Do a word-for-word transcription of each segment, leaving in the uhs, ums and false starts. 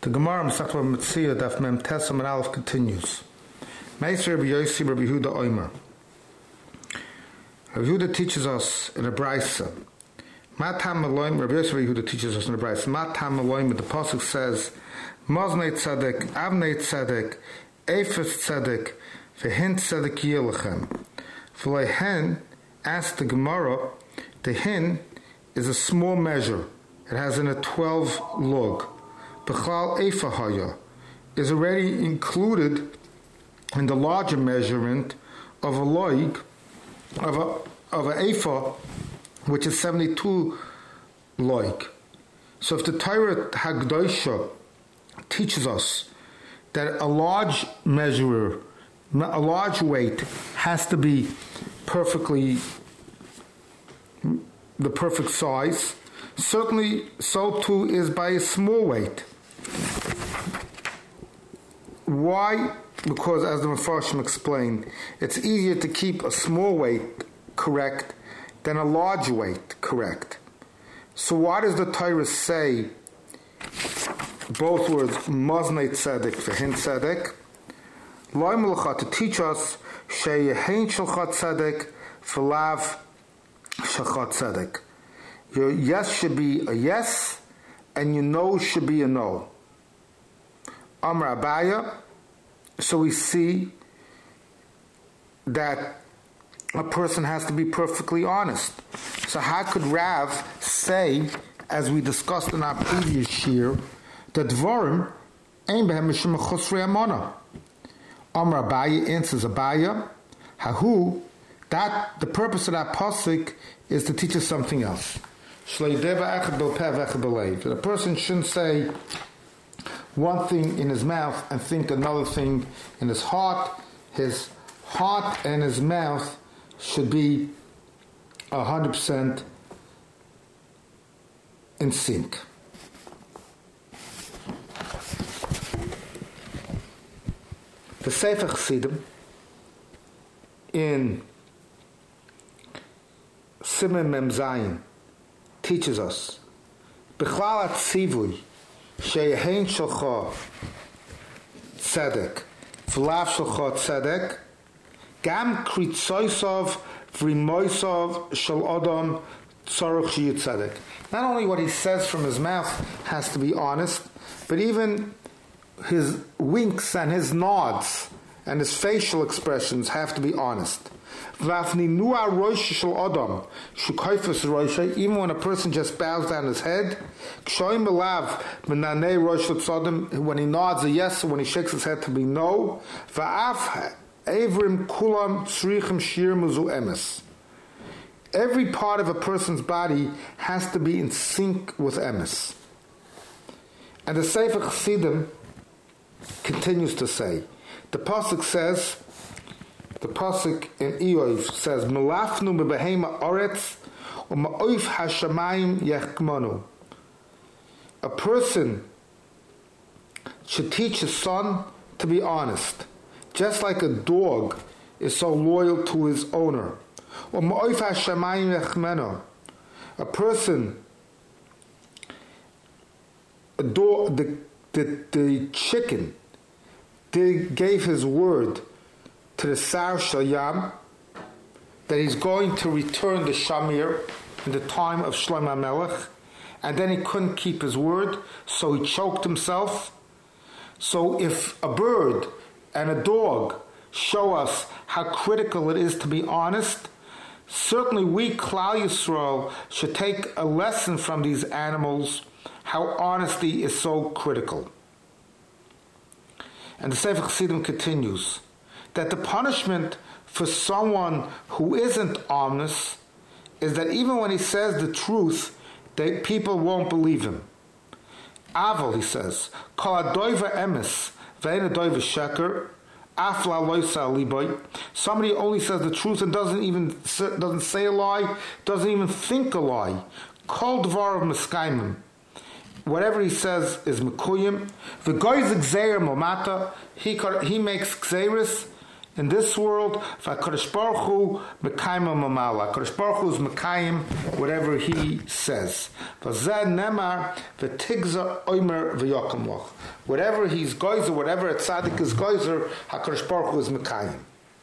The Gemara Masechet Metzia Daf Mem Tes Amud Aleph continues. Meiser Rabbi Yossi Rabbi Yehuda Omer. Rabbi Yehuda teaches us in a brayso. Matam Eloim. Rabbi Yossi Rabbi Yehuda teaches us in a brayso. Matam Eloim. The pasuk says, Moznei Tzedek, Avnei Tzedek, Eifes Tzedek, Vehin Tzedek Yelachem. V'leihen, asked the Gemara, the hin is a small measure. It has in a twelve log. Bechal Eifa Haya is already included in the larger measurement of a log, of a of an Eifa, which is seventy-two log. So if the Torah Hagdosha teaches us that a large measurer, a large weight, has to be perfectly the perfect size, certainly so too is by a small weight. Why? Because, as the Mefarshim explained, it's easier to keep a small weight correct than a large weight correct. So why does the Torah say both words, Moznei Tzedek, Vehin Tzedek? Loi Melacha, to teach us, Sheyehin Shalcha Tzedek, V'lav Shalcha Tzedek. Your yes should be a yes, and your no should be a no. Amar Abaya, so we see that a person has to be perfectly honest. So how could Rav say, as we discussed in our previous year, that Dvorim ein behem mishum chosrei amana? Amar Abaya answers Abaya, Hahu, that the purpose of that pasuk is to teach us something else. That a person shouldn't say one thing in his mouth and think another thing in his heart. His heart and his mouth should be one hundred percent in sync. The Sefer Chassidim in Siman Mem Zayin teaches us B'chlal Atzivui Sheyehin Shalcha Tzedek V'lav Shalcha Tzedek Gam Kritzoisov V'rimoisov Shal Adam Tzorach Shiyu Tzedek. Not only what he says from his mouth has to be honest, but even his winks and his nods and his facial expressions have to be honest. Even when a person just bows down his head, when he nods a yes, or when he shakes his head to be no, every part of a person's body has to be in sync with emes. And the Sefer Chassidim continues to say, the pasuk says, the pasuk in Eov says, "Melafnu bebehema oretz, u'ma'oif hashamayim yechmonu." A person should teach his son to be honest, just like a dog is so loyal to his owner. U'ma'oif hashamayim yechmonu. A person, a dog, the the, the chicken, did, gave his word to the Sar Shalyam that he's going to return the Shamir in the time of Shlomo HaMelech, and then he couldn't keep his word, so he choked himself. So if a bird and a dog show us how critical it is to be honest, certainly we, Klal Yisrael, should take a lesson from these animals, how honesty is so critical. And the Sefer Chassidim continues that the punishment for someone who isn't honest is that even when he says the truth, they, people won't believe him. Aval, he says, Kol hadoiver emes ve'ein hadoiver sheker, af la loisa liboy. Somebody only says the truth and doesn't even doesn't say a lie, doesn't even think a lie. Kol dvar of miskaimim. Whatever he says is mekuyim. The goyz gzeir momata. He he makes gzeiris in this world, v'HaKadosh Baruch Hu mekayim mamala. HaKadosh Baruch Hu is mekayim whatever He says. V'zeh nemar v'tigza oimer v'yokem loch. Whatever He's goyzer, whatever a tzaddik is goyzer, HaKadosh Baruch Hu is mekayim.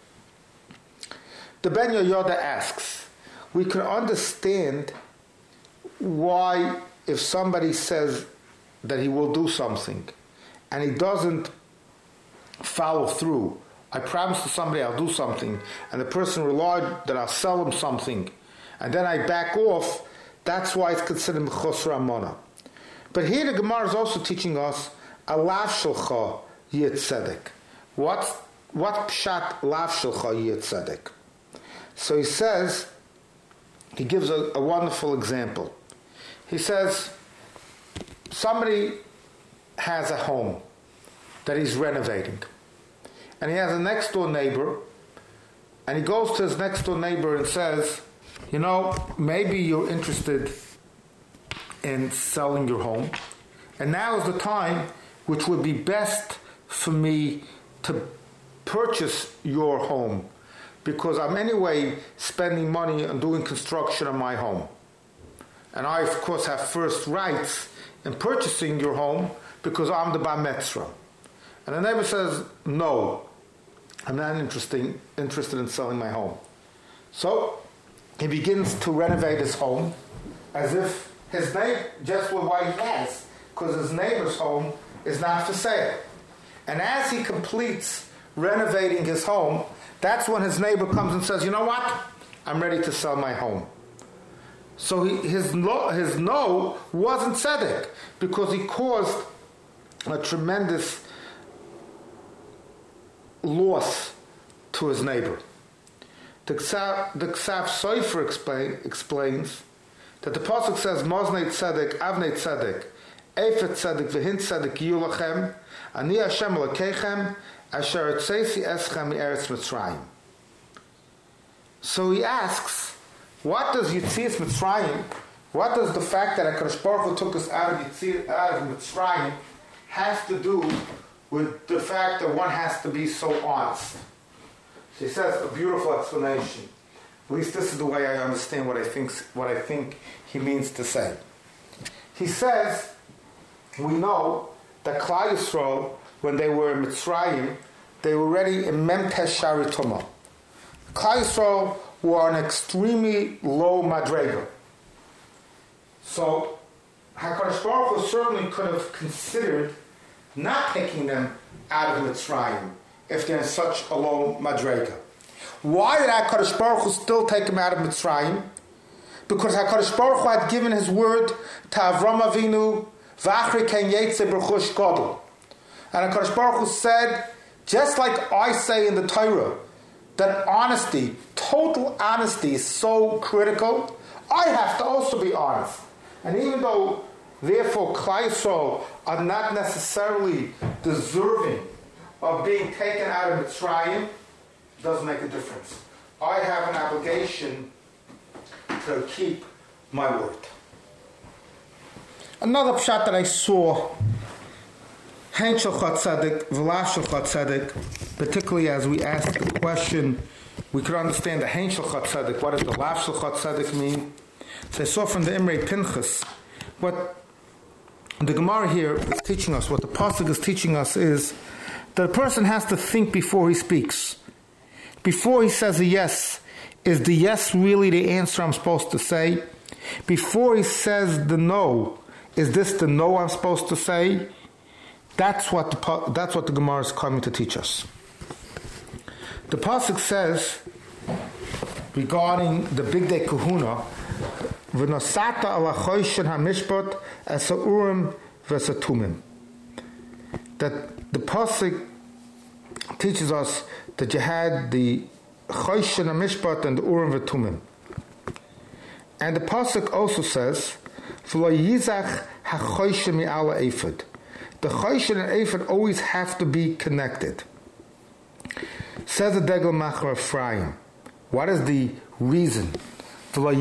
The Ben Yoyada asks, we can understand why if somebody says that he will do something and he doesn't follow through, I promise to somebody I'll do something, and the person relied that I'll sell him something, and then I back off, that's why it's considered Mechosra Amona. But here the Gemara is also teaching us a lav shelcha yit tzedek. What, what pshat lav shelcha yit tzedek? So he says, he gives a, a wonderful example. He says, somebody has a home that he's renovating. And he has a next door neighbor, and he goes to his next door neighbor and says, you know, maybe you're interested in selling your home, and now is the time which would be best for me to purchase your home, because I'm anyway spending money on doing construction on my home. And I, of course, have first rights in purchasing your home because I'm the bar metzra. And the neighbor says, no, I'm not interested, interested in selling my home. So he begins to renovate his home as if his neighbor, just with what he has, because his neighbor's home is not for sale. And as he completes renovating his home, that's when his neighbor comes and says, you know what? I'm ready to sell my home. So he, his, no, his no wasn't tzedek because he caused a tremendous loss to his neighbor. The Ksav, the Ksav Sofer explain, explains that the pasuk says, Moznei tzedek, Avnei tzedek, Efet tzedek, V'hin tzedek yulachem, Ani Hashem Elokeichem, Asher etzesi eschem mi'eretz Mitzrayim. So he asks, what does Yitzias Mitzrayim, what does the fact that HaKadosh Baruch Hu took us out of Yitzias, out of Mitzrayim, have to do with the fact that one has to be so honest? So he says a beautiful explanation. At least this is the way I understand what I think, what I think he means to say. He says, we know that Klal Yisrael, when they were in Mitzrayim, they were already in Memtesh Shari Tumah. Klal Yisrael were an extremely low madrega. So HaKadosh Baruch Hu certainly could have considered not taking them out of Mitzrayim if they're in such a low madrega. Why did HaKadosh Baruch Hu still take them out of Mitzrayim? Because HaKadosh Baruch Hu had given his word to Avram Avinu, V'achri ken yetze b'chush gadol. And HaKadosh Baruch Hu said, just like I say in the Torah, that honesty, total honesty is so critical, I have to also be honest. And even though, therefore, Klal Yisrael are not necessarily deserving of being taken out of Mitzrayim, it doesn't make a difference. I have an obligation to keep my word. Another pshat that I saw, Hein Shulchat Tzedek, V'lav Shulchat Tzedek, particularly as we ask the question, we could understand the Hein Shulchat Tzedek. What does the Lav Shulchat Tzedek mean? So I saw from the Imrei Pinchas, what the Gemara here is teaching us, what the Pasuk is teaching us is that a person has to think before he speaks. Before he says a yes, is the yes really the answer I'm supposed to say? Before he says the no, is this the no I'm supposed to say? That's what the that's what the Gemara is coming to teach us. The pasuk says regarding the Big Day Kahuna, "V'nosata ala choyshen hamishpat as urim v'satumim." That the pasuk teaches us that you had the choyshen hamishpat and the urim v'tumim, and the pasuk also says, "V'lo yizach hachoyshen mi'ala ephod." The choyshen and ephod always have to be connected. Says the Degel Macher Ephraim. What is the reason? Why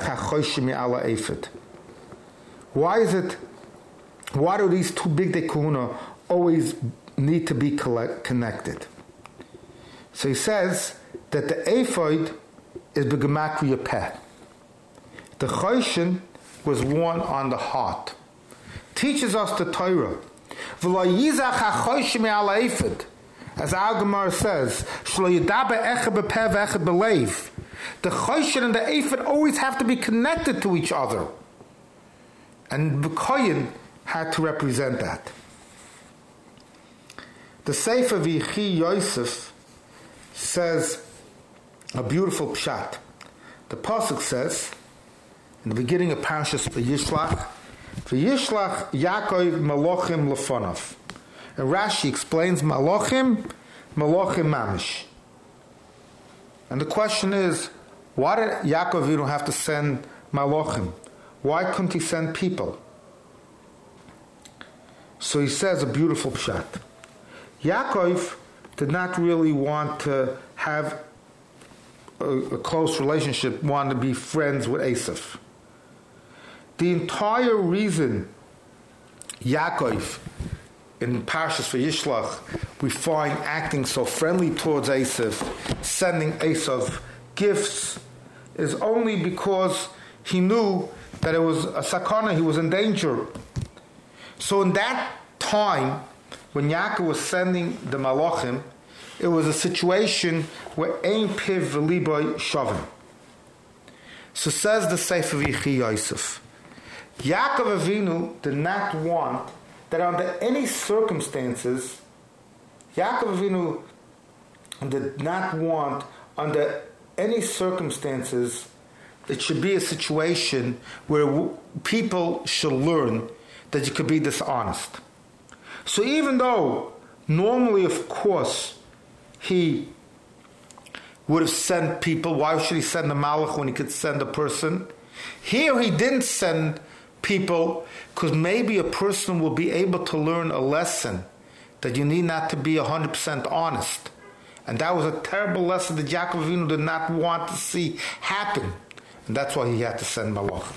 is it? Why do these two big day kahuna always need to be connected? So he says that the ephod is b'gematria peh. The choshen was worn on the heart. Teaches us the Torah. V'lo yizach ha-choshen me'al ephod. As our Gemara says, shlo yidaber echad b'peh v'echad b'leiv. The choshen and the ephod always have to be connected to each other. And the kohen had to represent that. The Sefer V'yichi Yosef says a beautiful pshat. The pasuk says, in the beginning of Parshas V'yishlach, V'yishlach Yaakov Malochim Lefonav. And Rashi explains Malochim, Malochim Mamish. And the question is, why did Yaakov Avinu have to send Malochim? Why couldn't he send people? So he says a beautiful pshat. Yaakov did not really want to have a, a close relationship, wanted to be friends with Esav. The entire reason Yaakov in Parshas V'yishlach we find acting so friendly towards Esav, sending Esav gifts, is only because he knew that it was a sakana, he was in danger. So in that time, when Yaakov was sending the Malachim, it was a situation where Ein Piv V'liboy Shavim. So says the Sefer V'yichi Yosef, Yaakov Avinu did not want that under any circumstances, Yaakov Avinu did not want under any circumstances it should be a situation where w- people should learn that you could be dishonest. So even though normally, of course, he would have sent people, why should he send a malach when he could send a person? Here he didn't send people because maybe a person will be able to learn a lesson that you need not to be one hundred percent honest. And that was a terrible lesson that Yaakov Avinu did not want to see happen. And that's why he had to send malach.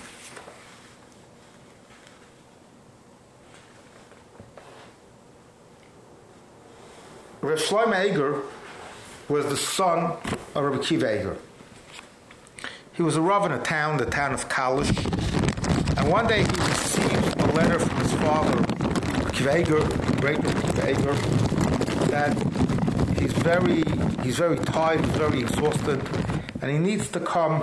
Rav Shlomo Eger was the son of Rabbi Akiva Eger. He was a rav in a town, the town of Kalish. And one day he received a letter from his father, Rabbi Akiva Eger, great Rabbi Akiva Eger, that he's very, he's very tired, he's very exhausted, and he needs to come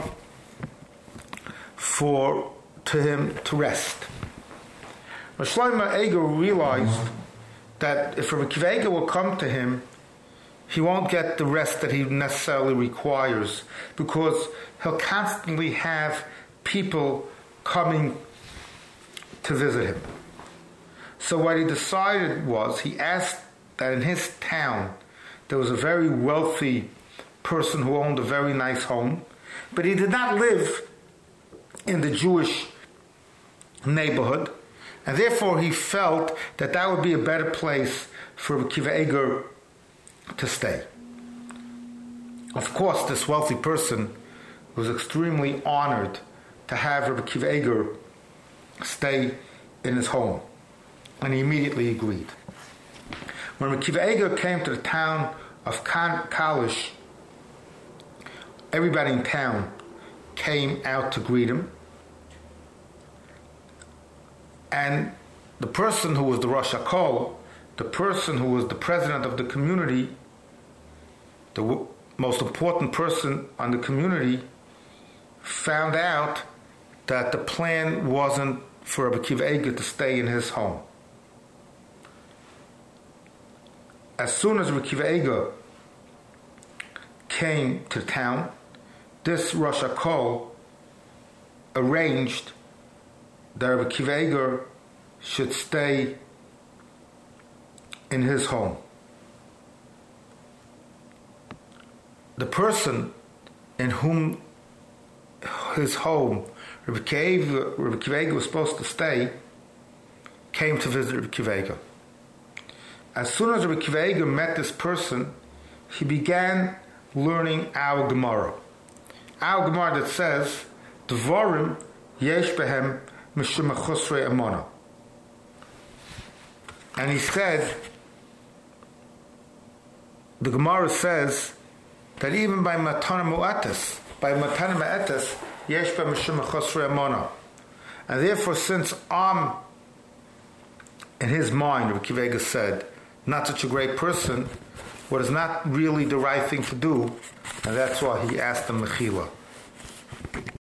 for to him to rest. Rav Shlomo Eger realized that if Rabbi Akiva Eger will come to him, he won't get the rest that he necessarily requires, because he'll constantly have people coming to visit him. So what he decided was, he asked that in his town there was a very wealthy person who owned a very nice home, but he did not live in the Jewish neighborhood, and therefore he felt that that would be a better place for Rabbi Akiva Eger to stay. Of course, this wealthy person was extremely honored to have Rabbi Akiva Eger stay in his home, and he immediately agreed. When Rabbi Akiva Eger came to the town of Kalish, everybody in town came out to greet him, and the person who was the Rosh HaKol, the person who was the president of the community, the w- most important person on the community, found out that the plan wasn't for Rabbi Akiva Eger to stay in his home. As soon as Rabbi Akiva Eger came to town, this Rosh HaKol arranged that Rabbi Akiva Eger should stay in his home. The person in whom his home Rabbi Akiva, Rabbi Akiva Eger was supposed to stay came to visit Rabbi Akiva Eger. As soon as Rabbi Akiva Eger met this person, he began learning our Gemara. Our Gemara that says, Dvorim yesh behem mishum chosrei amona. And he said, the Gemara says that even by matana mu'atas, by matana mu'atas, yesh ba mishum chosrei amona. And therefore, since I'm, in his mind, Rabbi Akiva Eiger said, not such a great person, what is not really the right thing to do, and that's why he asked the mechila.